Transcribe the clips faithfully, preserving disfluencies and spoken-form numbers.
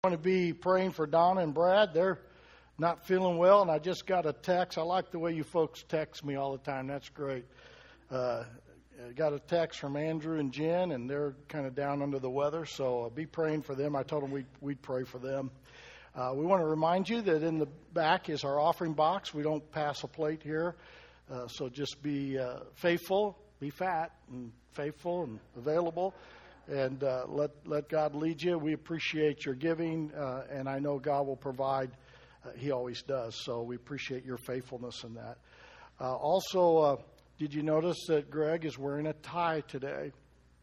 I want to be praying for Donna and Brad. They're not feeling well, and I just got a text. I like the way you folks text me all the time. That's great. Uh, I got a text from Andrew and Jen, and they're kind of down under the weather, so uh, be praying for them. I told them we'd, we'd pray for them. Uh, we want to remind you that in the back is our offering box. We don't pass a plate here, uh, so just be uh, faithful, be fat, and faithful and available. And uh, let let God lead you. We appreciate your giving, uh, and I know God will provide. Uh, he always does. So we appreciate your faithfulness in that. Uh, also, uh, did you notice that Greg is wearing a tie today?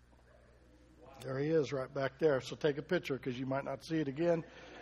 There he is right back there. So take a picture because you might not see it again.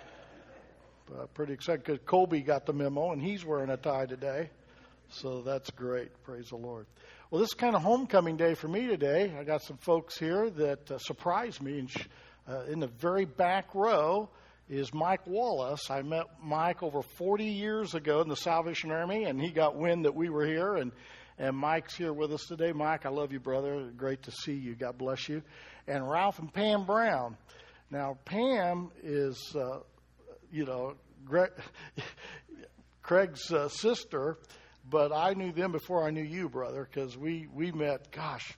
But pretty excited because Colby got the memo, and he's wearing a tie today. So that's great. Praise the Lord. Well, this is kind of homecoming day for me today. I got some folks here that uh, surprised me. And sh- uh, in the very back row is Mike Wallace. I met Mike over forty years ago in the Salvation Army, and he got wind that we were here. And, and Mike's here with us today. Mike, I love you, brother. Great to see you. God bless you. And Ralph and Pam Brown. Now, Pam is, uh, you know, Greg, Craig's uh, sister. But I knew them before I knew you, brother, because we, we met, gosh,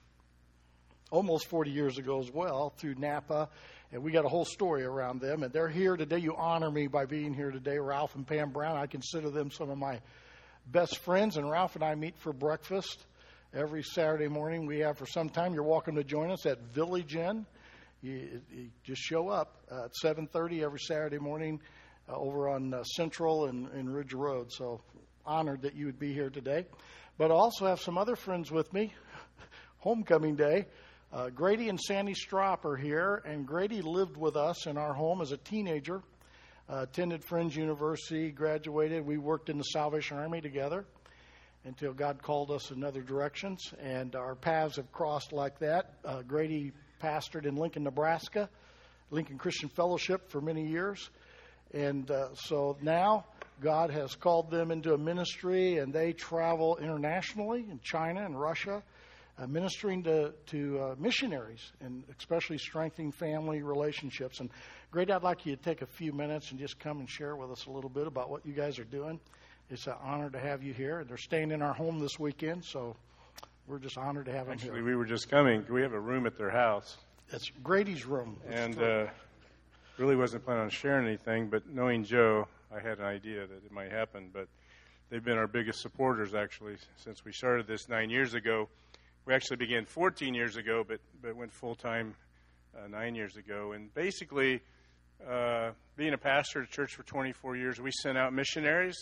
almost forty years ago as well through Napa, and we got a whole story around them. And they're here today. You honor me by being here today, Ralph and Pam Brown. I consider them some of my best friends, and Ralph and I meet for breakfast every Saturday morning. We have for some time. You're welcome to join us at Village Inn. You, you just show up uh, at seven thirty every Saturday morning uh, over on uh, Central and, and Ridge Road. So honored that you would be here today. But I also have some other friends with me. Homecoming day. Uh, Grady and Sandy Strop are here, and Grady lived with us in our home as a teenager, uh, attended Friends University, graduated. We worked in the Salvation Army together until God called us in other directions, and our paths have crossed like that. Uh, Grady pastored in Lincoln, Nebraska, Lincoln Christian Fellowship for many years, and uh, so now God has called them into a ministry, and they travel internationally in China and Russia, uh, ministering to, to uh, missionaries and especially strengthening family relationships. And Grady, I'd like you to take a few minutes and just come and share with us a little bit about what you guys are doing. It's an honor to have you here. They're staying in our home this weekend, so we're just honored to have them Actually, here. we were just coming. We have a room at their house. It's Grady's room. And uh, really wasn't planning on sharing anything, but knowing Joe, I had an idea that it might happen, but they've been our biggest supporters, actually, since we started this nine years ago. We actually began fourteen years ago, but, but went full-time uh, nine years ago. And basically, uh, being a pastor at a church for twenty-four years, we sent out missionaries,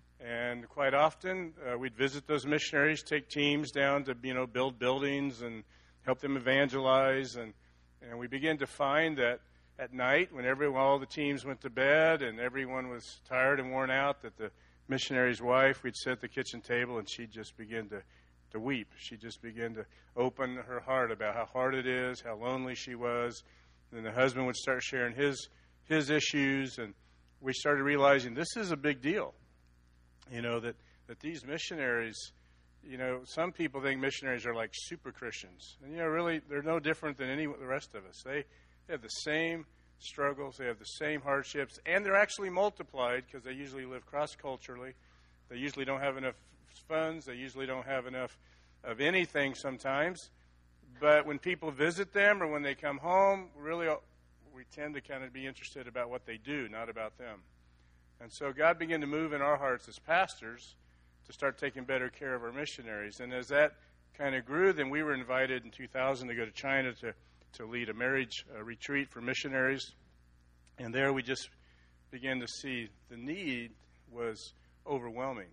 and quite often uh, we'd visit those missionaries, take teams down to, you know, build buildings and help them evangelize, and, and we began to find that at night, when everyone, all the teams went to bed and everyone was tired and worn out, that the missionary's wife, we'd sit at the kitchen table and she'd just begin to, to weep. She'd just begin to open her heart about how hard it is, how lonely she was. And then the husband would start sharing his his issues, and we started realizing this is a big deal. You know, that, that these missionaries, you know, some people think missionaries are like super Christians. And, you know, really, they're no different than any of the rest of us. They They have the same struggles, they have the same hardships, and they're actually multiplied because they usually live cross-culturally. They usually don't have enough funds. They usually don't have enough of anything sometimes. But when people visit them or when they come home, really we tend to kind of be interested about what they do, not about them. And so God began to move in our hearts as pastors to start taking better care of our missionaries. And as that kind of grew, then we were invited in two thousand to go to China to to lead a marriage uh, retreat for missionaries. And there we just began to see the need was overwhelming.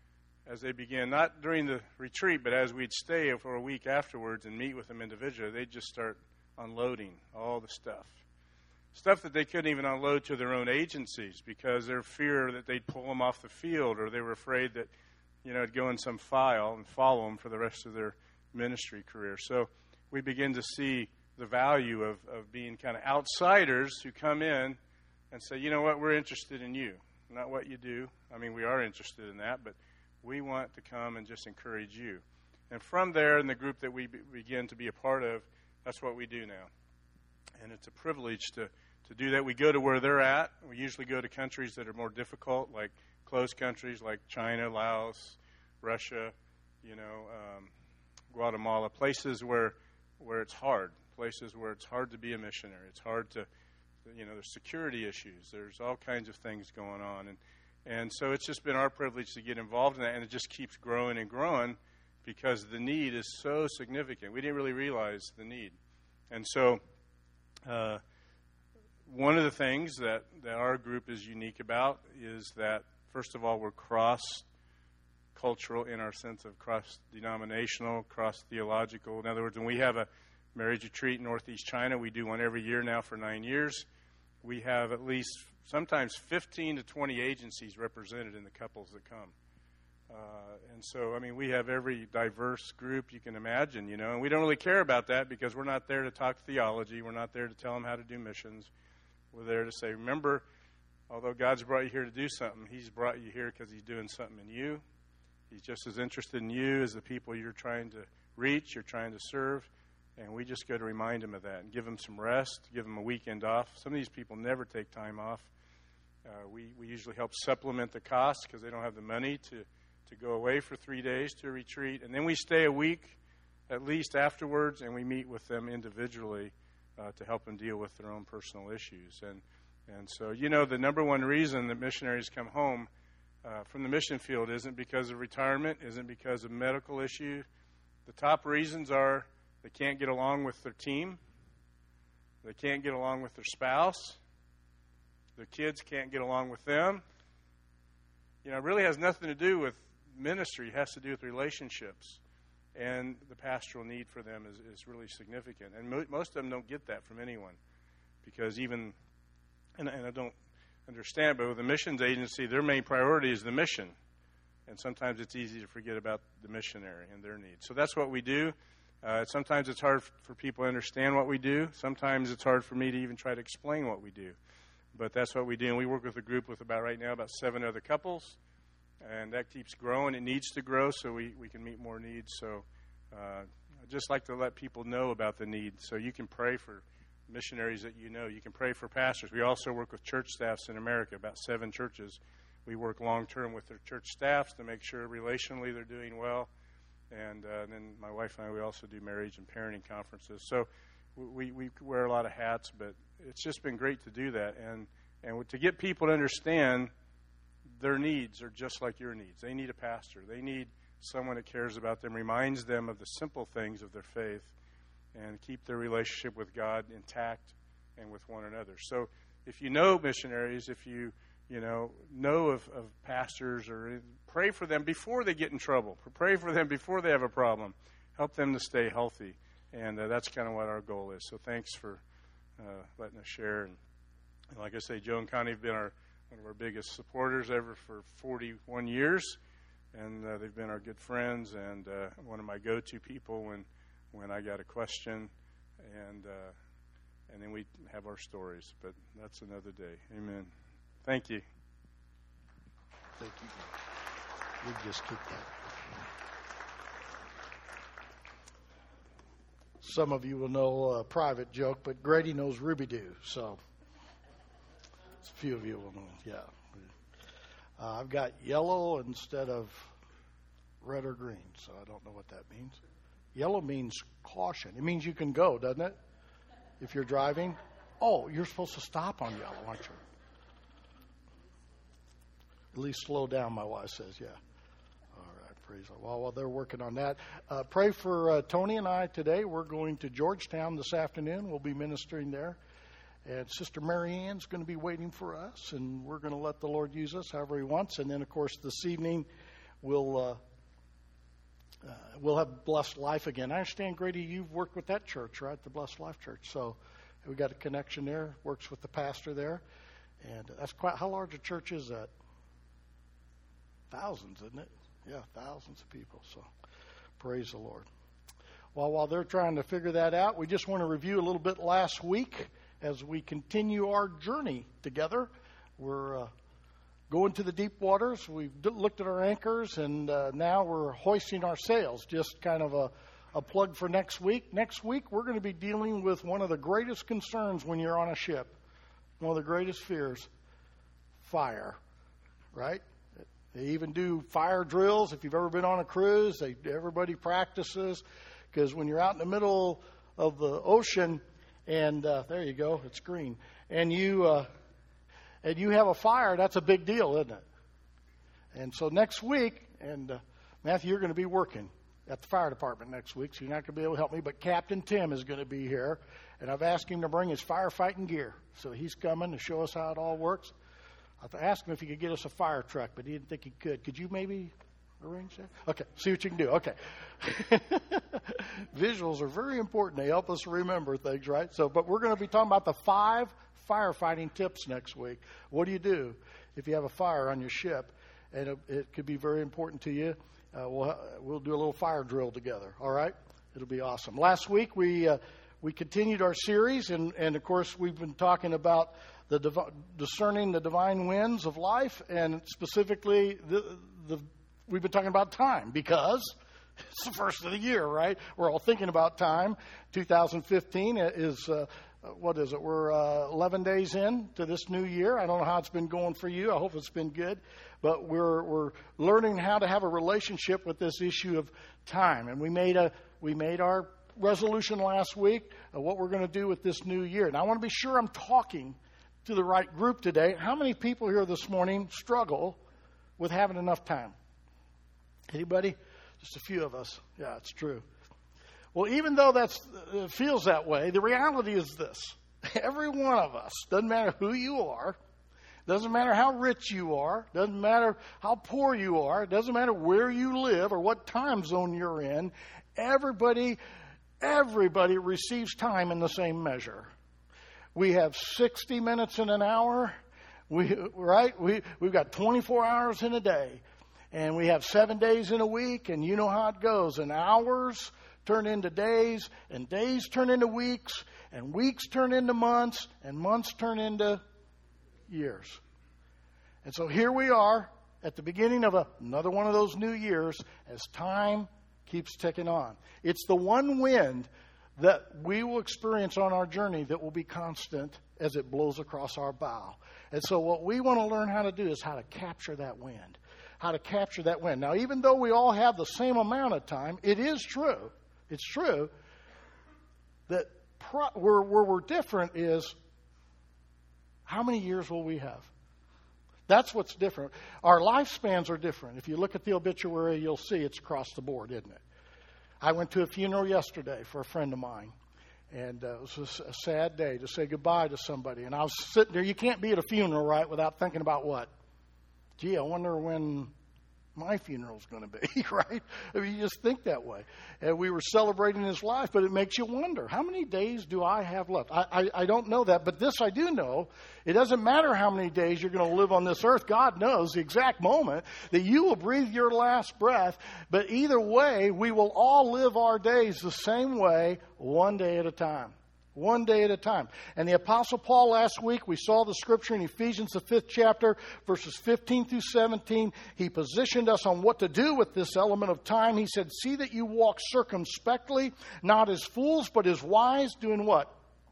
As they began, not during the retreat, but as we'd stay for a week afterwards and meet with them individually, they'd just start unloading all the stuff. Stuff that they couldn't even unload to their own agencies because their fear that they'd pull them off the field, or they were afraid that, you know, it'd go in some file and follow them for the rest of their ministry career. So we begin to see the value of, of being kind of outsiders who come in and say, you know what, we're interested in you, not what you do. I mean, we are interested in that, but we want to come and just encourage you. And from there, in the group that we be, begin to be a part of, that's what we do now. And it's a privilege to, to do that, we go to where they're at. We usually go to countries that are more difficult, like closed countries like China, Laos, Russia, you know, um, Guatemala, places where where it's hard, places where it's hard to be a missionary. It's hard to, you know, there's security issues. There's all kinds of things going on. And, and so it's just been our privilege to get involved in that, and it just keeps growing and growing because the need is so significant. We didn't really realize the need. And so uh, one of the things that, that our group is unique about is that, first of all, we're cross-cultural in our sense of cross-denominational, cross-theological. In other words, when we have a marriage retreat in Northeast China, we do one every year now for nine years. We have at least sometimes fifteen to twenty agencies represented in the couples that come. Uh, and so, I mean, we have every diverse group you can imagine, you know, and we don't really care about that because we're not there to talk theology. We're not there to tell them how to do missions. We're there to say, remember, although God's brought you here to do something, he's brought you here because he's doing something in you. He's just as interested in you as the people you're trying to reach, you're trying to serve. And we just go to remind them of that and give them some rest, give them a weekend off. Some of these people never take time off. Uh, we, we usually help supplement the cost because they don't have the money to, to go away for three days to a retreat. And then we stay a week at least afterwards, and we meet with them individually uh, to help them deal with their own personal issues. And, and so, you know, the number one reason that missionaries come home uh, from the mission field isn't because of retirement, isn't because of medical issue. The top reasons are they can't get along with their team. They can't get along with their spouse. Their kids can't get along with them. You know, it really has nothing to do with ministry. It has to do with relationships. And the pastoral need for them is, is really significant. And mo- most of them don't get that from anyone. Because even, and, and I don't understand, but with a missions agency, their main priority is the mission. And sometimes it's easy to forget about the missionary and their needs. So that's what we do. Uh, sometimes it's hard f- for people to understand what we do. Sometimes it's hard for me to even try to explain what we do. But that's what we do. And we work with a group with about right now about seven other couples. And that keeps growing. It needs to grow so we, we can meet more needs. So uh, I'd just like to let people know about the need. So you can pray for missionaries that you know. You can pray for pastors. We also work with church staffs in America, about seven churches. We work long-term with their church staffs to make sure relationally they're doing well. And, uh, and then my wife and I, we also do marriage and parenting conferences. So we, we wear a lot of hats, but it's just been great to do that. And, and to get people to understand their needs are just like your needs. They need a pastor. They need someone that cares about them, reminds them of the simple things of their faith, and keep their relationship with God intact and with one another. So if you know missionaries, if you you know, know of, of pastors, or pray for them before they get in trouble. Pray for them before they have a problem. Help them to stay healthy. And uh, that's kind of what our goal is. So thanks for uh, letting us share. And, and like I say, Joe and Connie have been our one of our biggest supporters ever for forty-one years. And uh, they've been our good friends and uh, one of my go-to people when, when I got a question. And, uh, and then we have our stories. But that's another day. Amen. Thank you. Thank you. We just keep that. Some of you will know a private joke, but Grady knows Ruby Doo, so a few of you will know. Yeah, uh, I've got yellow instead of red or green, so I don't know what that means. Yellow means caution. It means you can go, doesn't it? If you're driving. Oh, you're supposed to stop on yellow, aren't you? At least slow down, my wife says, yeah. All right, praise the Lord. Well, while they're working on that, uh, pray for uh, Tony and I today. We're going to Georgetown this afternoon. We'll be ministering there. And Sister Mary Ann's going to be waiting for us, and we're going to let the Lord use us however he wants. And then, of course, this evening we'll, uh, uh, we'll have Blessed Life again. I understand, Grady, you've worked with that church, right, the Blessed Life Church. So we got a connection there, works with the pastor there. And that's quite, how large a church is that? Thousands, isn't it? Yeah, thousands of people. So praise the Lord. Well, while they're trying to figure that out, we just want to review a little bit last week as we continue our journey together. We're uh, going to the deep waters. We've d- looked at our anchors, and uh, now we're hoisting our sails. Just kind of a, a plug for next week. Next week, we're going to be dealing with one of the greatest concerns when you're on a ship, one of the greatest fears? Fire, right? They even do fire drills. If you've ever been on a cruise, they, everybody practices, because when you're out in the middle of the ocean, and uh, there you go, it's green, and you uh, and you have a fire, that's a big deal, isn't it? And so next week, and uh, Matthew, you're going to be working at the fire department next week, so you're not going to be able to help me, but Captain Tim is going to be here, and I've asked him to bring his firefighting gear. So he's coming to show us how it all works. I've asked him if he could get us a fire truck, but he didn't think he could. Could you maybe arrange that? Okay, see what you can do. Okay. Visuals are very important. They help us remember things, right? So, but we're going to be talking about the five firefighting tips next week. What do you do if you have a fire on your ship? And it, it could be very important to you. Uh, we'll, we'll do a little fire drill together, all right? It'll be awesome. Last week, we uh, we continued our series, and, and, of course, we've been talking about the div- discerning the divine winds of life, and specifically, the, the we've been talking about time, because it's the first of the year, right? We're all thinking about time. two thousand fifteen is, uh, what is it? We're uh, eleven days in to this new year. I don't know how it's been going for you. I hope it's been good. But we're we're learning how to have a relationship with this issue of time. And we made a we made our resolution last week of what we're going to do with this new year. And I want to be sure I'm talking to the right group today. How many people here this morning struggle with having enough time? Anybody? Just a few of us. Yeah, it's true. Well, even though that uh, feels that way, the reality is this. Every one of us, doesn't matter who you are, doesn't matter how rich you are, doesn't matter how poor you are, doesn't matter where you live or what time zone you're in, everybody, everybody receives time in the same measure. We have sixty minutes in an hour, we right? We, we've got twenty-four hours in a day, and we have seven days in a week, and you know how it goes. And hours turn into days, and days turn into weeks, and weeks turn into months, and months turn into years. And so here we are at the beginning of a, another one of those new years as time keeps ticking on. It's the one wind that we will experience on our journey that will be constant as it blows across our bow. And so what we want to learn how to do is how to capture that wind. How to capture that wind. Now, even though we all have the same amount of time, it is true. It's true that pro- where, where we're different is how many years will we have? That's what's different. Our lifespans are different. If you look at the obituary, you'll see it's across the board, isn't it? I went to a funeral yesterday for a friend of mine, and uh, it was a sad day to say goodbye to somebody. And I was sitting there. You can't be at a funeral, right, without thinking about what? Gee, I wonder when my funeral's going to be, right? I mean, you just think that way. And we were celebrating his life, but it makes you wonder, how many days do I have left? I, I, I don't know that, but this I do know. It doesn't matter how many days you're going to live on this earth. God knows the exact moment that you will breathe your last breath. But either way, we will all live our days the same way, one day at a time. One day at a time. And the Apostle Paul last week, we saw the scripture in Ephesians, the fifth chapter, verses fifteen through seventeen. He positioned us on what to do with this element of time. He said, see that you walk circumspectly, not as fools, but as wise, doing what?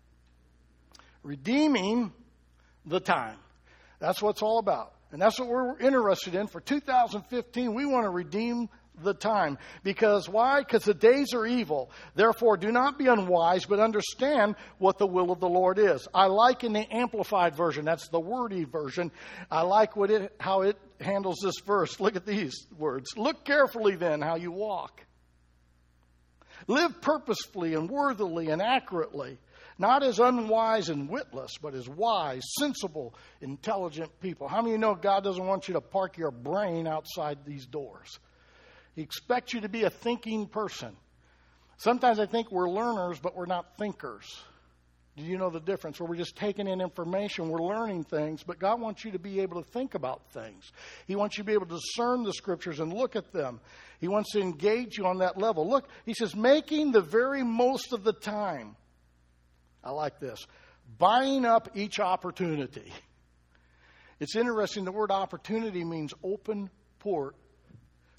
Redeeming the time. That's what it's all about. And that's what we're interested in. For two thousand fifteen, we want to redeem the time. Because why? Because the days are evil. Therefore, do not be unwise, but understand what the will of the Lord is. I like in the Amplified version, that's the wordy version, I like what it, how it handles this verse. Look at these words. Look carefully then how you walk. Live purposefully and worthily and accurately, not as unwise and witless, but as wise, sensible, intelligent people. How many of you know God doesn't want you to park your brain outside these doors? He expects you to be a thinking person. Sometimes I think we're learners, but we're not thinkers. Do you know the difference? Where we're just taking in information, we're learning things, but God wants you to be able to think about things. He wants you to be able to discern the scriptures and look at them. He wants to engage you on that level. Look, he says, making the very most of the time. I like this. Buying up each opportunity. It's interesting, the word opportunity means open port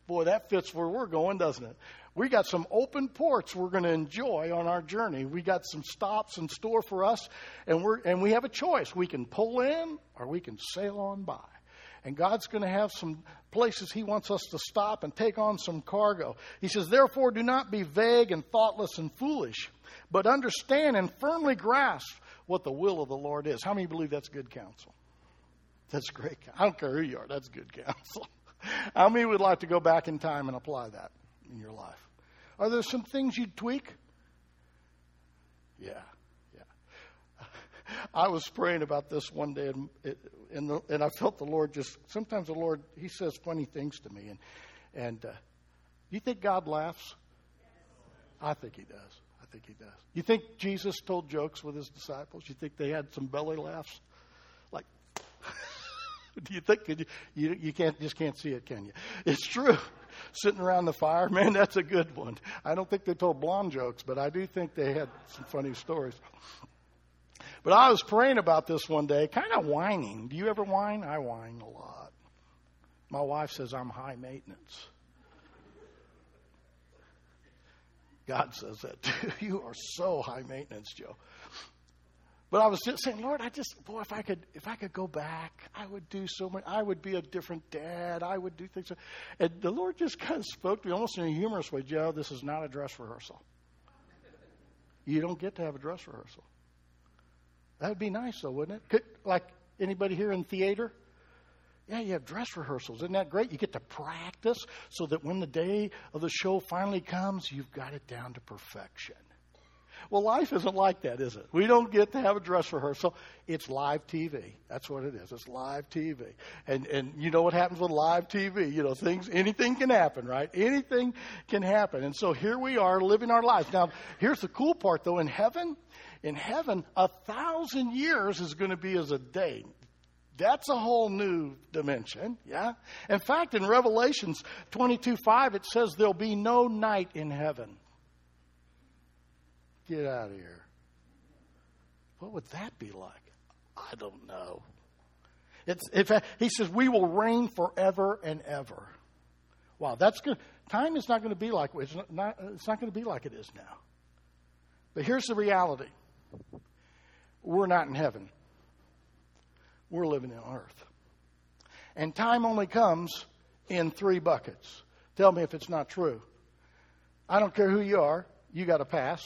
Boy, that fits where we're going, doesn't it? We got some open ports we're going to enjoy on our journey. We got some stops in store for us, and we're and we have a choice. We can pull in or we can sail on by. And God's going to have some places He wants us to stop and take on some cargo. He says, therefore, do not be vague and thoughtless and foolish, but understand and firmly grasp what the will of the Lord is. How many believe that's good counsel? That's great. I don't care who you are. That's good counsel. How many would like to go back in time and apply that in your life? Are there some things you'd tweak? Yeah, yeah. I was praying about this one day, and, it, and, the, and I felt the Lord just, sometimes the Lord, He says funny things to me. And, and uh, do you think God laughs? I think He does. I think He does. You think Jesus told jokes with His disciples? You think they had some belly laughs? Like, do you think, you, you, you can't, just can't see it, can you? It's true. Sitting around the fire, man, that's a good one. I don't think they told blonde jokes, but I do think they had some funny stories. But I was praying about this one day, kind of whining. Do you ever whine? I whine a lot. My wife says I'm high maintenance. God says that too. You are so high maintenance, Joe. But I was just saying, Lord, I just, boy, if I could, if I could go back, I would do so much. I would be a different dad. I would do things. And the Lord just kind of spoke to me almost in a humorous way. Joe, this is not a dress rehearsal. You don't get to have a dress rehearsal. That would be nice, though, wouldn't it? Could, like anybody here in theater? Yeah, you have dress rehearsals. Isn't that great? You get to practice so that when the day of the show finally comes, you've got it down to perfection. Well, life isn't like that, is it? We don't get to have a dress rehearsal. It's live T V. That's what it is. It's live T V. And and you know what happens with live T V? You know, things, anything can happen, right? Anything can happen. And so here we are living our lives. Now, here's the cool part, though. In heaven, in heaven, a thousand years is going to be as a day. That's a whole new dimension, yeah? In fact, in Revelations twenty-two five, it says there'll be no night in heaven. Get out of here. What would that be like? I don't know. It's, if he says we will reign forever and ever. Wow, that's good. Time is not going to be like it's not. It's not going to be like it is now. But here's the reality: we're not in heaven. We're living on earth, and time only comes in three buckets. Tell me if it's not true. I don't care who you are. You got a past.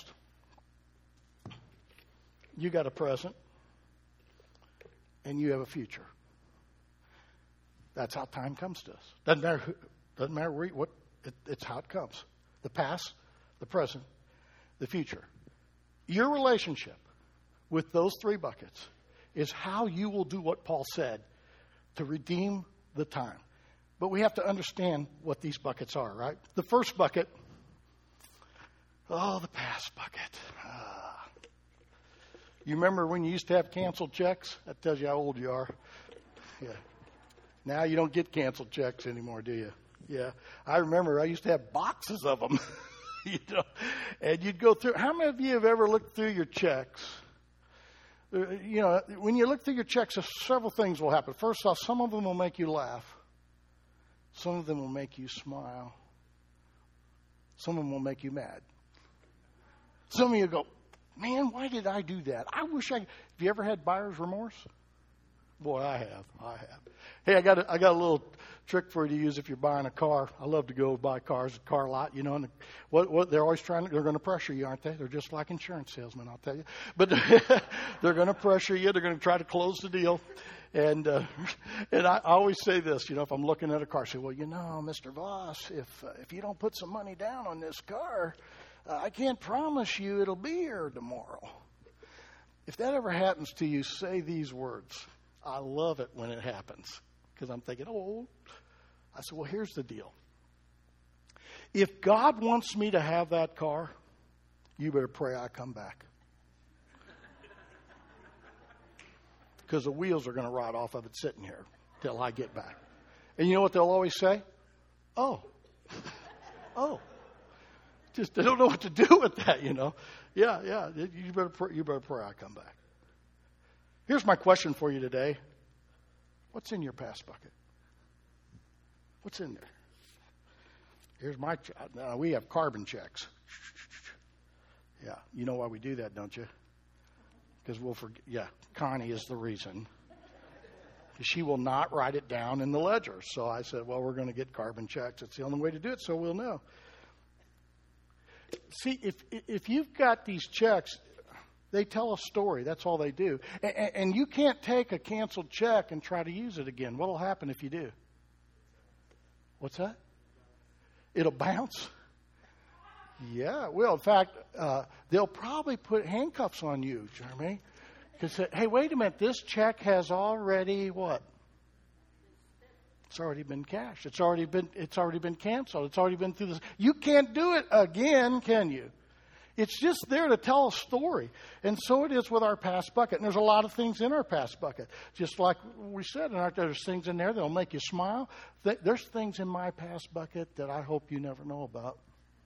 You got a present, and you have a future. That's how time comes to us. Doesn't matter. Who, doesn't matter where, what. It, it's how it comes. The past, the present, the future. Your relationship with those three buckets is how you will do what Paul said to redeem the time. But we have to understand what these buckets are, right? The first bucket. Oh, the past bucket. Ah. You remember when you used to have canceled checks? That tells you how old you are. Yeah. Now you don't get canceled checks anymore, do you? Yeah. I remember I used to have boxes of them. You know, and you'd go through. How many of you have ever looked through your checks? Uh, you know, when you look through your checks, several things will happen. First off, some of them will make you laugh. Some of them will make you smile. Some of them will make you mad. Some of you go, man, why did I do that? I wish I... Have you ever had buyer's remorse? Boy, I have. I have. Hey, I got a, I got a little trick for you to use if you're buying a car. I love to go buy cars at car lot, you know. And what what they're always trying to... They're going to pressure you, aren't they? They're just like insurance salesmen, I'll tell you. But they're going to pressure you. They're going to try to close the deal. And uh, and I always say this, you know, if I'm looking at a car, I say, well, you know, Mister Voss, if uh, if you don't put some money down on this car, uh, I can't promise you it'll be here tomorrow. If that ever happens to you, say these words. I love it when it happens because I'm thinking, oh, I said, well, here's the deal. If God wants me to have that car, you better pray I come back. Because the wheels are going to rot off of it sitting here till I get back. And you know what they'll always say? Oh. Oh. Just they don't know what to do with that, you know. Yeah, yeah. You better pray, you better pray I come back. Here's my question for you today. What's in your past bucket? What's in there? Here's my, ch- uh, we have carbon checks. Yeah, you know why we do that, don't you? Because we'll forget. Yeah, Connie is the reason. She will not write it down in the ledger. So I said, well, we're going to get carbon checks. It's the only way to do it, so we'll know. See, if if you've got these checks, they tell a story. That's all they do. And, and you can't take a canceled check and try to use it again. What will happen if you do? What's that? It'll bounce. Yeah, it will. In fact, uh, they'll probably put handcuffs on you, Jeremy. Because, hey, wait a minute. This check has already what? It's already been cashed. It's already been. It's already been canceled. It's already been through this. You can't do it again, can you? It's just there to tell a story. And so it is with our past bucket. And there's a lot of things in our past bucket. Just like we said, and there's things in there that'll make you smile. There's things in my past bucket that I hope you never know about.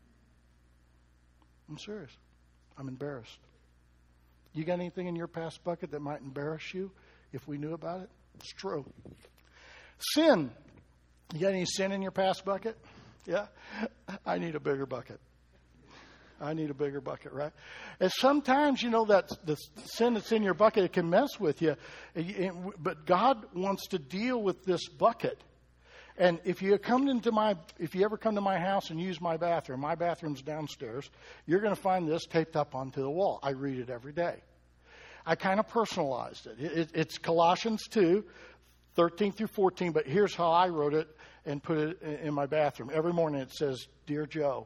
I'm serious. I'm embarrassed. You got anything in your past bucket that might embarrass you if we knew about it? It's true. Sin. You got any sin in your past bucket? Yeah? I need a bigger bucket. I need a bigger bucket, right? And sometimes, you know, that the sin that's in your bucket, it can mess with you. But God wants to deal with this bucket. And if you come into my, if you ever come to my house and use my bathroom, my bathroom's downstairs, you're going to find this taped up onto the wall. I read it every day. I kind of personalized it. it. It's Colossians two, thirteen through fourteen, but here's how I wrote it and put it in my bathroom. Every morning it says, Dear Joe,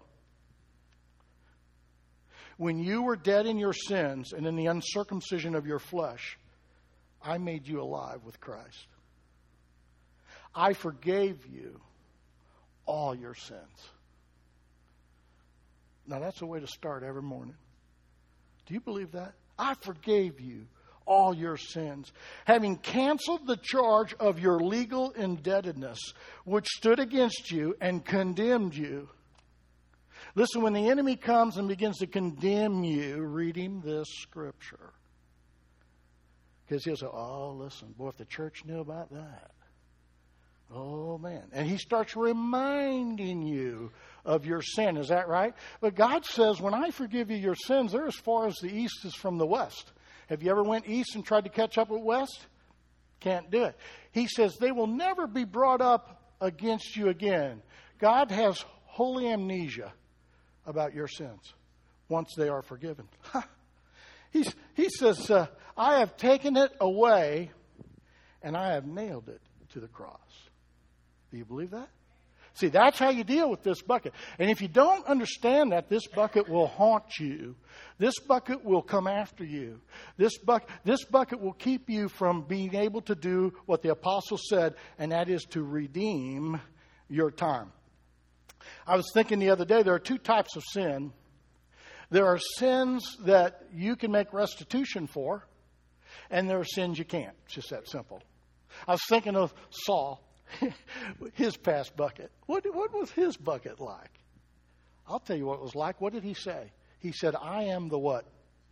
when you were dead in your sins and in the uncircumcision of your flesh, I made you alive with Christ. I forgave you all your sins. Now that's a way to start every morning. Do you believe that? I forgave you all your sins, having canceled the charge of your legal indebtedness, which stood against you and condemned you. Listen, when the enemy comes and begins to condemn you, read him this scripture. Because he'll say, oh, listen, boy, if the church knew about that. Oh, man. And he starts reminding you of your sin. Is that right? But God says, when I forgive you your sins, they're as far as the east is from the west. Have you ever went east and tried to catch up with west? Can't do it. He says, they will never be brought up against you again. God has holy amnesia about your sins once they are forgiven. He's, he says, uh, I have taken it away and I have nailed it to the cross. Do you believe that? See, that's how you deal with this bucket. And if you don't understand that, this bucket will haunt you. This bucket will come after you. This, buck, this bucket will keep you from being able to do what the apostle said, and that is to redeem your time. I was thinking the other day, there are two types of sin. There are sins that you can make restitution for, and there are sins you can't. It's just that simple. I was thinking of Saul. His past bucket. What, what was his bucket like? I'll tell you what it was like. What did he say? He said, I am the what?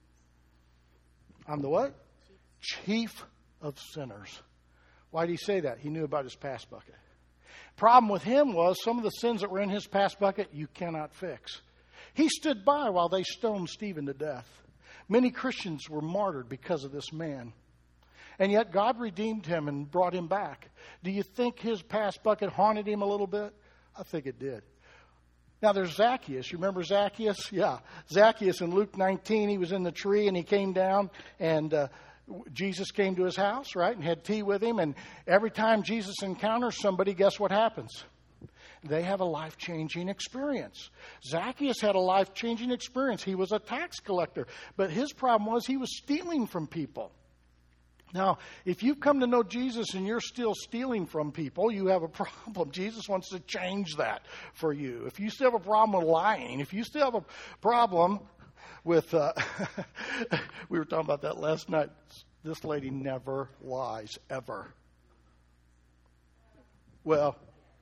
I'm the what? Chief of sinners. Why did he say that? He knew about his past bucket. Problem with him was some of the sins that were in his past bucket you cannot fix. He stood by while they stoned Stephen to death. Many Christians were martyred because of this man. And yet God redeemed him and brought him back. Do you think his past bucket haunted him a little bit? I think it did. Now there's Zacchaeus. You remember Zacchaeus? Yeah. Zacchaeus in Luke nineteen, he was in the tree and he came down and uh, Jesus came to his house, right, and had tea with him. And every time Jesus encounters somebody, guess what happens? They have a life-changing experience. Zacchaeus had a life-changing experience. He was a tax collector. But his problem was he was stealing from people. Now, if you've come to know Jesus and you're still stealing from people, you have a problem. Jesus wants to change that for you. If you still have a problem with lying, if you still have a problem with, uh, we were talking about that last night, this lady never lies, ever. Well,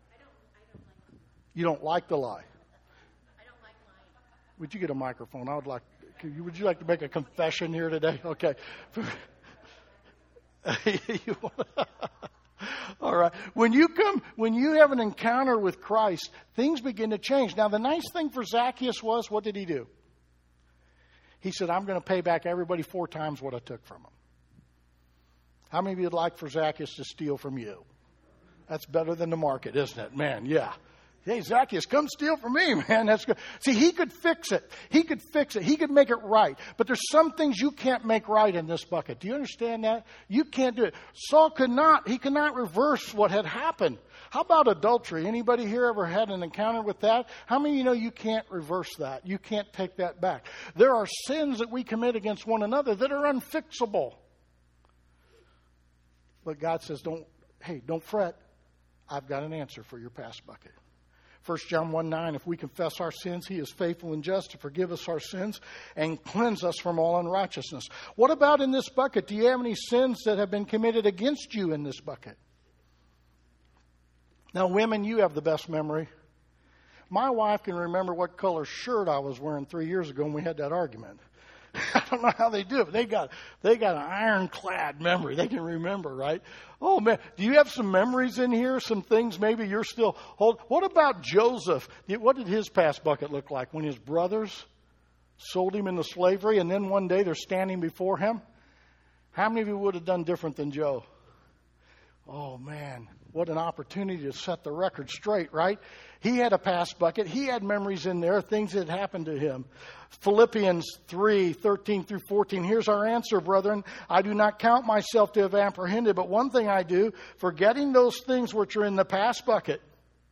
you don't like the lie. I don't like lying. Would you get a microphone? I would like, would you like to make a confession here today? Okay. All All right. When you come, when you have an encounter with Christ, things begin to change. Now, the nice thing for Zacchaeus was, what did he do? He said, I'm going to pay back everybody four times what I took from them. How many of you would like for Zacchaeus to steal from you? That's better than the market, isn't it? Man, yeah. Hey, Zacchaeus, come steal from me, man. That's good. See, he could fix it. He could fix it. He could make it right. But there's some things you can't make right in this bucket. Do you understand that? You can't do it. Saul could not. He could not reverse what had happened. How about adultery? Anybody here ever had an encounter with that? How many of you know you can't reverse that? You can't take that back. There are sins that we commit against one another that are unfixable. But God says, don't, hey, don't fret. I've got an answer for your past bucket. First John one nine, if we confess our sins, he is faithful and just to forgive us our sins and cleanse us from all unrighteousness. What about in this bucket? Do you have any sins that have been committed against you in this bucket? Now, women, you have the best memory. My wife can remember what color shirt I was wearing three years ago when we had that argument. I don't know how they do it, but they got they got an ironclad memory. They can remember, right? Oh, man. Do you have some memories in here? Some things maybe you're still hold. What about Joseph? What did his past bucket look like when his brothers sold him into slavery and then one day they're standing before him? How many of you would have done different than Joe? Oh, man. What an opportunity to set the record straight, right? He had a past bucket. He had memories in there, things that happened to him. Philippians three, thirteen through fourteen. Here's our answer, brethren. I do not count myself to have apprehended, but one thing I do, forgetting those things which are in the past bucket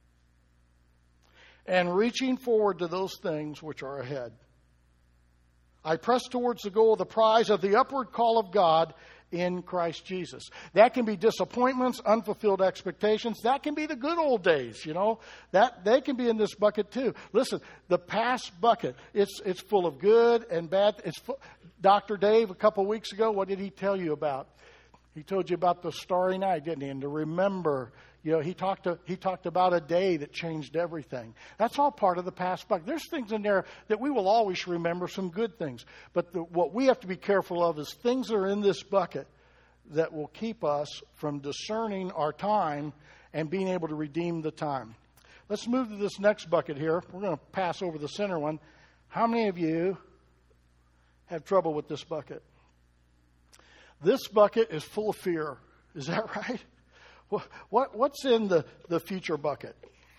and reaching forward to those things which are ahead. I press towards the goal of the prize of the upward call of God in Christ Jesus. That can be disappointments, unfulfilled expectations. That can be the good old days, you know. That they can be in this bucket too. Listen, the past bucket, it's it's full of good and bad. It's full, Doctor Dave, a couple of weeks ago, what did he tell you about? He told you about the starry night, didn't he? And to remember, you know, he talked to, he talked about a day that changed everything. That's all part of the past bucket. There's things in there that we will always remember, some good things. But the, what we have to be careful of is things that are in this bucket that will keep us from discerning our time and being able to redeem the time. Let's move to this next bucket here. We're going to pass over the center one. How many of you have trouble with this bucket? This bucket is full of fear. Is that right? What, what what's in the, the future bucket?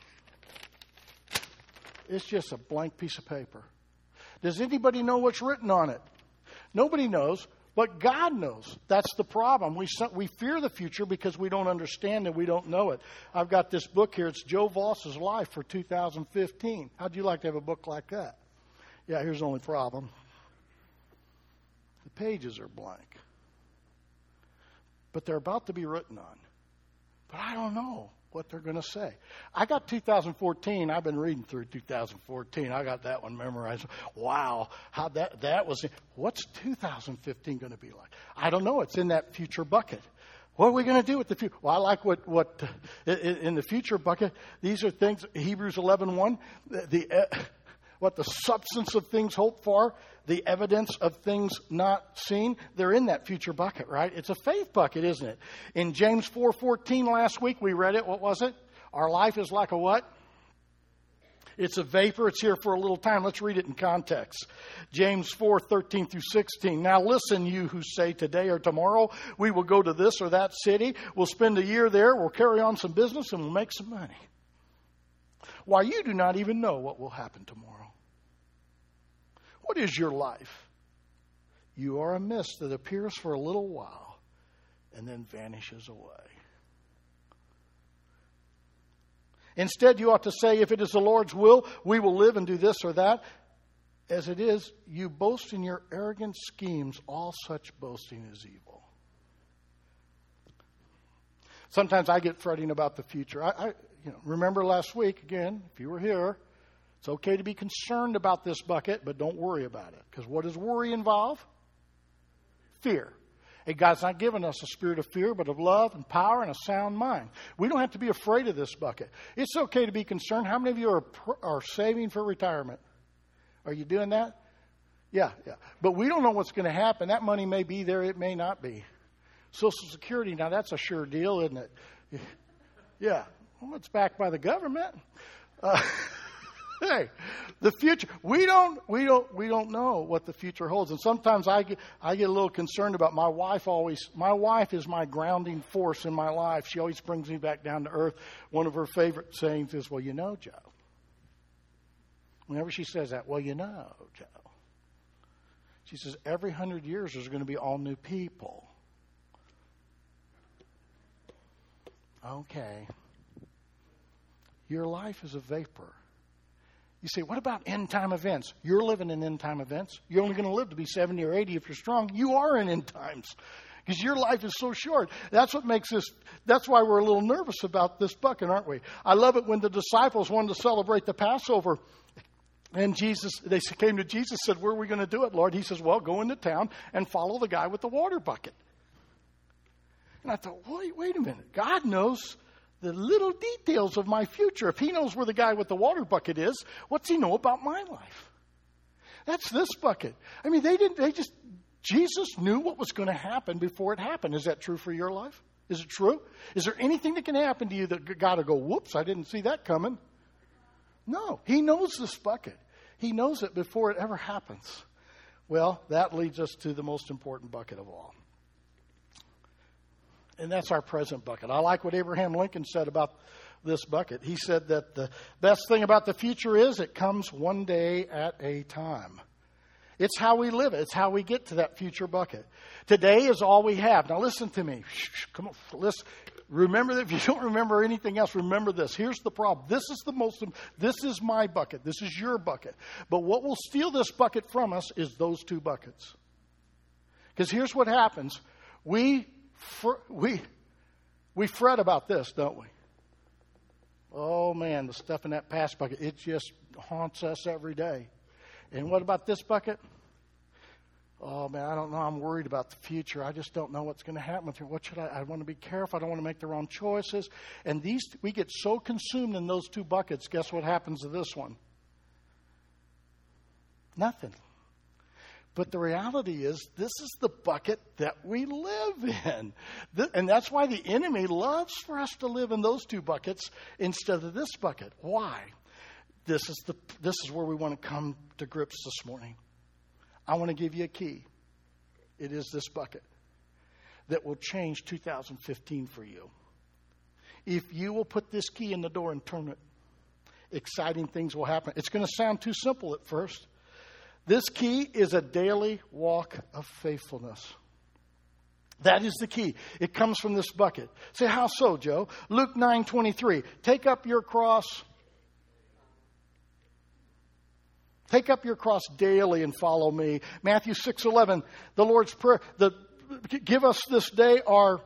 It's just a blank piece of paper. Does anybody know what's written on it? Nobody knows, but God knows. That's the problem. We we fear the future because we don't understand it. We don't know it. I've got this book here. It's Joe Voss's Life for two thousand fifteen. How'd you like to have a book like that? Yeah, here's the only problem. The pages are blank. But they're about to be written on. But I don't know what they're going to say. I got two thousand fourteen. I've been reading through two thousand fourteen. I got that one memorized. Wow, how that that was. What's two thousand fifteen going to be like? I don't know. It's in that future bucket. What are we going to do with the future? Well, I like what what uh, in the future bucket. These are things. Hebrews eleven one. The, the uh, what the substance of things hoped for, the evidence of things not seen. They're in that future bucket, right? It's a faith bucket, isn't it? In James four fourteen last week, we read it. What was it? Our life is like a what? It's a vapor. It's here for a little time. Let's read it in context. James four thirteen through sixteen. Now listen, you who say today or tomorrow, we will go to this or that city. We'll spend a year there. We'll carry on some business and we'll make some money. Why, you do not even know what will happen tomorrow. What is your life? You are a mist that appears for a little while and then vanishes away. Instead, you ought to say, if it is the Lord's will, we will live and do this or that. As it is, you boast in your arrogant schemes. All such boasting is evil. Sometimes I get fretting about the future. I, I you know, remember last week, again, if you were here, it's okay to be concerned about this bucket, but don't worry about it. Because what does worry involve? Fear. And God's not given us a spirit of fear, but of love and power and a sound mind. We don't have to be afraid of this bucket. It's okay to be concerned. How many of you are are saving for retirement? Are you doing that? Yeah, yeah. But we don't know what's going to happen. That money may be there. It may not be. Social Security, now that's a sure deal, isn't it? Yeah. Well, it's backed by the government. Uh, hey, the future. We don't. We don't. We don't know what the future holds. And sometimes I get. I get a little concerned about my wife. Always. My wife is my grounding force in my life. She always brings me back down to earth. One of her favorite sayings is, "Well, you know, Joe." Whenever she says that, "Well, you know, Joe," she says, "Every hundred years there's going to be all new people." Okay. Your life is a vapor. You say, what about end time events? You're living in end time events. You're only going to live to be seventy or eighty if you're strong. You are in end times because your life is so short. That's what makes this, that's why we're a little nervous about this bucket, aren't we? I love it when the disciples wanted to celebrate the Passover. And Jesus, they came to Jesus and said, where are we going to do it, Lord? He says, well, go into town and follow the guy with the water bucket. And I thought, wait, wait a minute. God knows the little details of my future. If he knows where the guy with the water bucket is, what's he know about my life? That's this bucket. I mean, they didn't, they just, Jesus knew what was going to happen before it happened. Is that true for your life? Is it true? Is there anything that can happen to you that God will go, whoops, I didn't see that coming? No, he knows this bucket. He knows it before it ever happens. Well, that leads us to the most important bucket of all. And that's our present bucket. I like what Abraham Lincoln said about this bucket. He said that the best thing about the future is it comes one day at a time. It's how we live it. It's how we get to that future bucket. Today is all we have. Now listen to me. Come on, listen. Remember that. If you don't remember anything else, remember this. Here's the problem. This is the most, this is my bucket. This is your bucket. But what will steal this bucket from us is those two buckets. Because here's what happens. We, we, we fret about this, don't we? Oh man, the stuff in that past bucket, it just haunts us every day. And what about this bucket? Oh, man, I don't know. I'm worried about the future. I just don't know what's going to happen with it. What should I? I want to be careful. I don't want to make the wrong choices. And these, we get so consumed in those two buckets. Guess what happens to this one? Nothing. But the reality is, this is the bucket that we live in. And that's why the enemy loves for us to live in those two buckets instead of this bucket. Why? This is the. This is where we want to come to grips this morning. I want to give you a key. It is this bucket that will change two thousand fifteen for you. If you will put this key in the door and turn it, exciting things will happen. It's going to sound too simple at first. This key is a daily walk of faithfulness. That is the key. It comes from this bucket. Say, how so, Joe? Luke nine twenty-three. Take up your cross. Take up your cross daily and follow me. Matthew six eleven, the Lord's Prayer. The, give us this day our,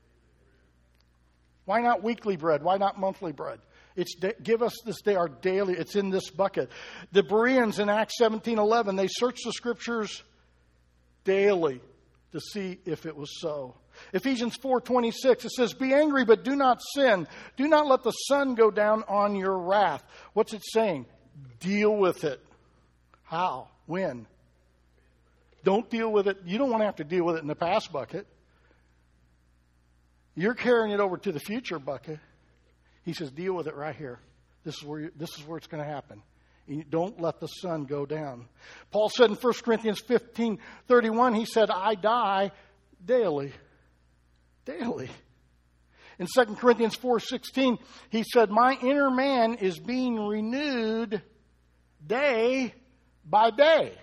why not weekly bread? Why not monthly bread? It's give us this day our daily. It's in this bucket. The Bereans in Acts seventeen eleven, they searched the scriptures daily to see if it was so. Ephesians four twenty-six, it says, be angry, but do not sin. Do not let the sun go down on your wrath. What's it saying? Deal with it. How? When? Don't deal with it. You don't want to have to deal with it in the past bucket. You're carrying it over to the future bucket. He says, deal with it right here. This is where you, this is where it's going to happen. And don't let the sun go down. Paul said in First Corinthians fifteen thirty-one, he said, I die daily. Daily. In Second Corinthians four sixteen, he said, my inner man is being renewed day by day.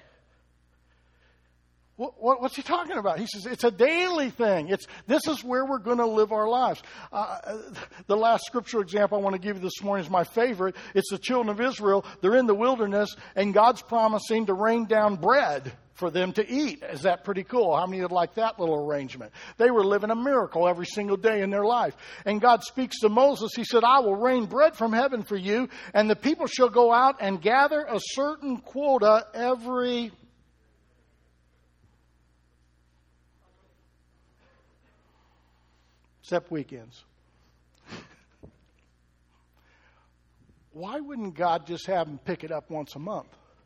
What, what, what's he talking about? He says it's a daily thing. It's this is where we're going to live our lives. Uh, the last scriptural example I want to give you this morning is my favorite. It's the children of Israel. They're in the wilderness, and God's promising to rain down bread for them to eat. Is that pretty cool? How many would like that little arrangement? They were living a miracle every single day in their life. And God speaks to Moses. He said, I will rain bread from heaven for you, and the people shall go out and gather a certain quota every except weekends. Why wouldn't God just have them pick it up once a month?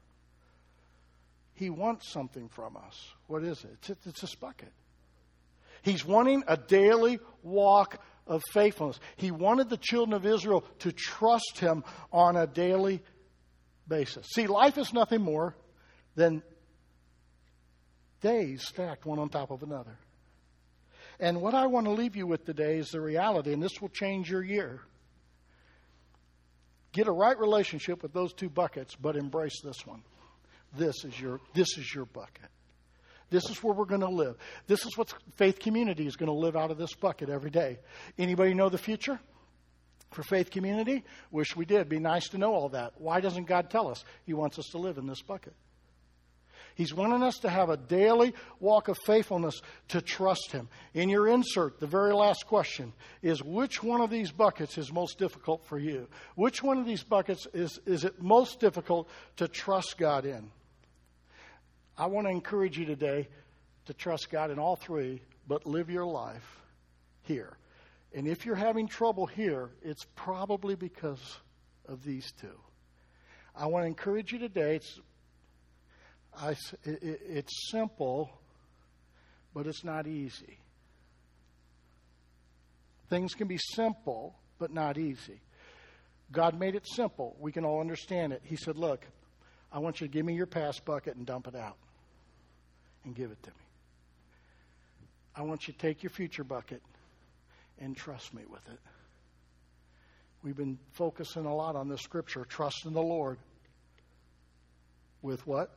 He wants something from us. What is it? It's, it's this bucket. He's wanting a daily walk of faithfulness. He wanted the children of Israel to trust him on a daily basis. See, life is nothing more than days stacked one on top of another. And what I want to leave you with today is the reality, and this will change your year. Get a right relationship with those two buckets, but embrace this one. This is your, this is your bucket. This is where we're going to live. This is what Faith Community is going to live out of this bucket every day. Anybody know the future for Faith Community? Wish we did. Be nice to know all that. Why doesn't God tell us? He wants us to live in this bucket. He's wanting us to have a daily walk of faithfulness to trust him. In your insert, the very last question is, which one of these buckets is most difficult for you? Which one of these buckets is, is it most difficult to trust God in? I want to encourage you today to trust God in all three, but live your life here. And if you're having trouble here, it's probably because of these two. I want to encourage you today. It's, I, it, it's simple, but it's not easy. Things can be simple, but not easy. God made it simple. We can all understand it. He said, look, I want you to give me your past bucket and dump it out and give it to me. I want you to take your future bucket and trust me with it. We've been focusing a lot on this scripture, trust in the Lord. With what?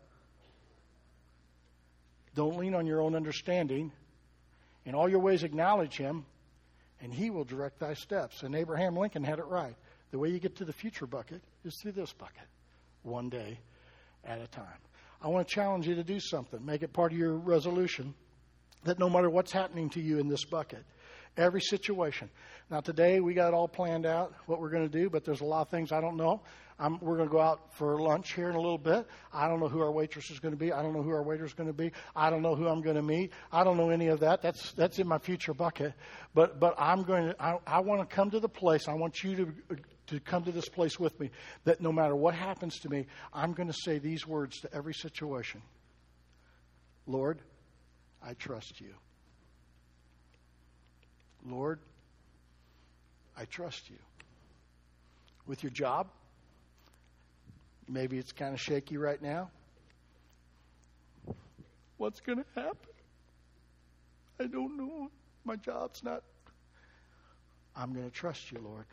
Don't lean on your own understanding. In all your ways acknowledge him, and he will direct thy steps. And Abraham Lincoln had it right. The way you get to the future bucket is through this bucket, one day at a time. I want to challenge you to do something. Make it part of your resolution that no matter what's happening to you in this bucket, every situation. Now, today we got it all planned out, what we're going to do, but there's a lot of things I don't know. I'm, we're going to go out for lunch here in a little bit. I don't know who our waitress is going to be. I don't know who our waiter is going to be. I don't know who I'm going to meet. I don't know any of that. That's that's in my future bucket. But but I'm going to. I, I want to come to the place. I want you to to come to this place with me. That no matter what happens to me, I'm going to say these words to every situation. Lord, I trust you. Lord, I trust you. With your job, maybe it's kind of shaky right now. What's going to happen? I don't know. My job's not. I'm going to trust you, Lord.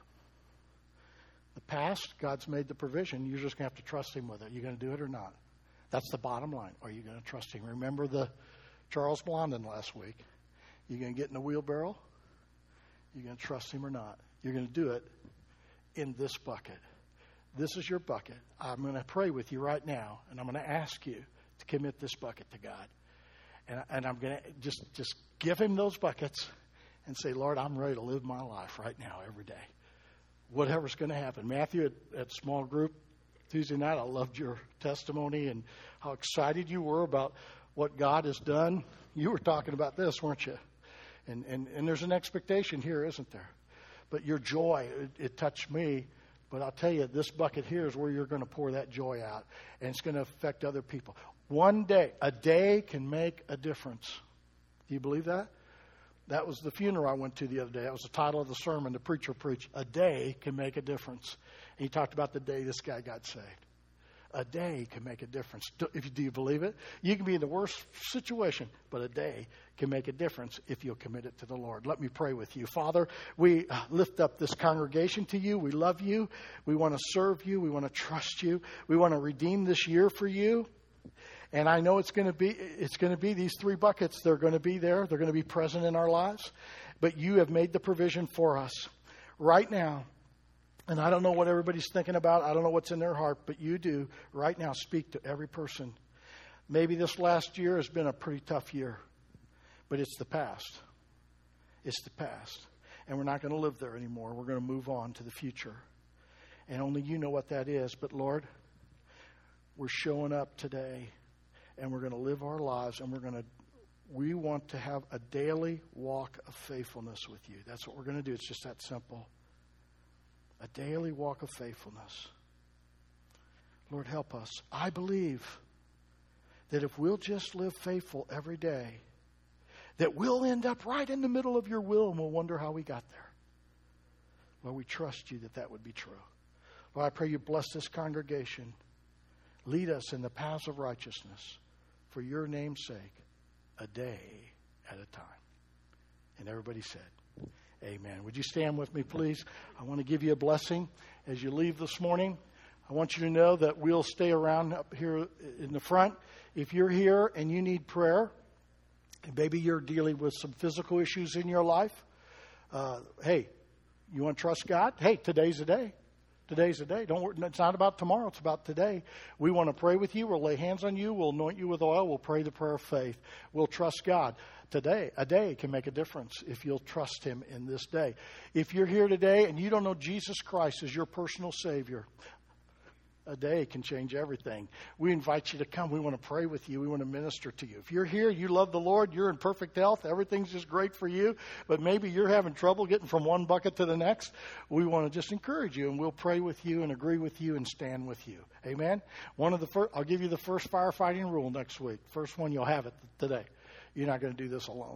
The past, God's made the provision. You're just going to have to trust him with it. You're going to do it or not. That's the bottom line. Are you going to trust him? Remember the Charles Blondin last week. You're going to get in the wheelbarrow. You're going to trust him or not. You're going to do it in this bucket. This is your bucket. I'm going to pray with you right now, and I'm going to ask you to commit this bucket to God. And, and I'm going to just, just give him those buckets and say, Lord, I'm ready to live my life right now, every day. Whatever's going to happen. Matthew, at, at small group Tuesday night, I loved your testimony and how excited you were about what God has done. You were talking about this, weren't you? And, and, and there's an expectation here, isn't there? But your joy, it, it touched me. But I'll tell you, this bucket here is where you're going to pour that joy out. And it's going to affect other people. One day, a day can make a difference. Do you believe that? That was the funeral I went to the other day. That was the title of the sermon the preacher preached. A day can make a difference. And he talked about the day this guy got saved. A day can make a difference. Do, if you, do you believe it? You can be in the worst situation, but a day can make a difference if you'll commit it to the Lord. Let me pray with you. Father, we lift up this congregation to you. We love you. We want to serve you. We want to trust you. We want to redeem this year for you. And I know it's going to be it's going to be these three buckets. They're going to be there. They're going to be present in our lives. But you have made the provision for us right now. And I don't know what everybody's thinking about. I don't know what's in their heart, but you do right now speak to every person. Maybe this last year has been a pretty tough year, but it's the past. It's the past. And we're not going to live there anymore. We're going to move on to the future. And only you know what that is. But Lord, we're showing up today, and we're going to live our lives, and we're going to we want to have a daily walk of faithfulness with you. That's what we're going to do. It's just that simple. A daily walk of faithfulness. Lord, help us. I believe that if we'll just live faithful every day, that we'll end up right in the middle of your will and we'll wonder how we got there. Lord, we trust you that that would be true. Lord, I pray you bless this congregation. Lead us in the paths of righteousness for your name's sake, a day at a time. And everybody said, amen. Would you stand with me, please? I want to give you a blessing as you leave this morning. I want you to know that we'll stay around up here in the front. If you're here and you need prayer, and maybe you're dealing with some physical issues in your life, uh, hey, you want to trust God? Hey, today's the day. Today's the day. Don't worry. It's not about tomorrow. It's about today. We want to pray with you. We'll lay hands on you. We'll anoint you with oil. We'll pray the prayer of faith. We'll trust God. Today, a day can make a difference if you'll trust him in this day. If you're here today and you don't know Jesus Christ as your personal Savior, a day can change everything. We invite you to come. We want to pray with you. We want to minister to you. If you're here, you love the Lord, you're in perfect health, everything's just great for you, but maybe you're having trouble getting from one bucket to the next, we want to just encourage you, and we'll pray with you and agree with you and stand with you. Amen? One of the first, I'll give you the first firefighting rule next week. First one, you'll have it today. You're not going to do this alone.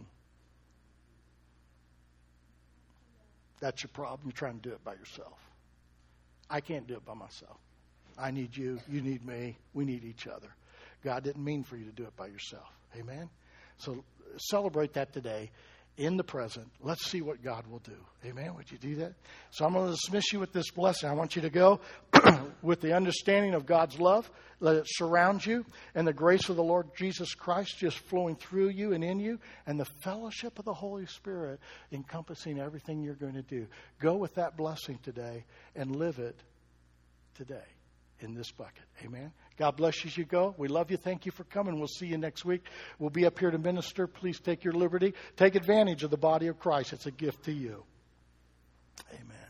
That's your problem. You're trying to do it by yourself. I can't do it by myself. I need you. You need me. We need each other. God didn't mean for you to do it by yourself. Amen? So celebrate that today in the present. Let's see what God will do. Amen? Would you do that? So I'm going to dismiss you with this blessing. I want you to go with the understanding of God's love. Let it surround you, and the grace of the Lord Jesus Christ just flowing through you and in you, and the fellowship of the Holy Spirit encompassing everything you're going to do. Go with that blessing today and live it today in this bucket. Amen. God bless you as you go. We love you. Thank you for coming. We'll see you next week. We'll be up here to minister. Please take your liberty. Take advantage of the body of Christ. It's a gift to you. Amen.